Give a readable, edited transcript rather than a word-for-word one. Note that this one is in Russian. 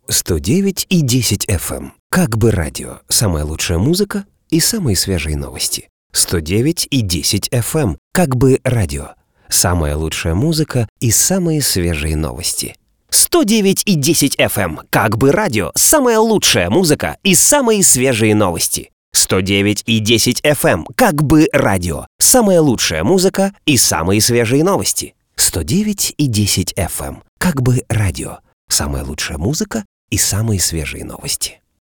109,10 FM. Как бы радио. Самая лучшая музыка и самые свежие новости. 109,10 FM. Как бы радио. Самая лучшая музыка и самые свежие новости. 109,10 FM. Как бы радио. Самая лучшая музыка и самые свежие новости. 109,10 FM. Как бы радио. Самая лучшая музыка и самые свежие новости. 109,10 FM. Как бы радио. Самая лучшая музыка и самые свежие новости.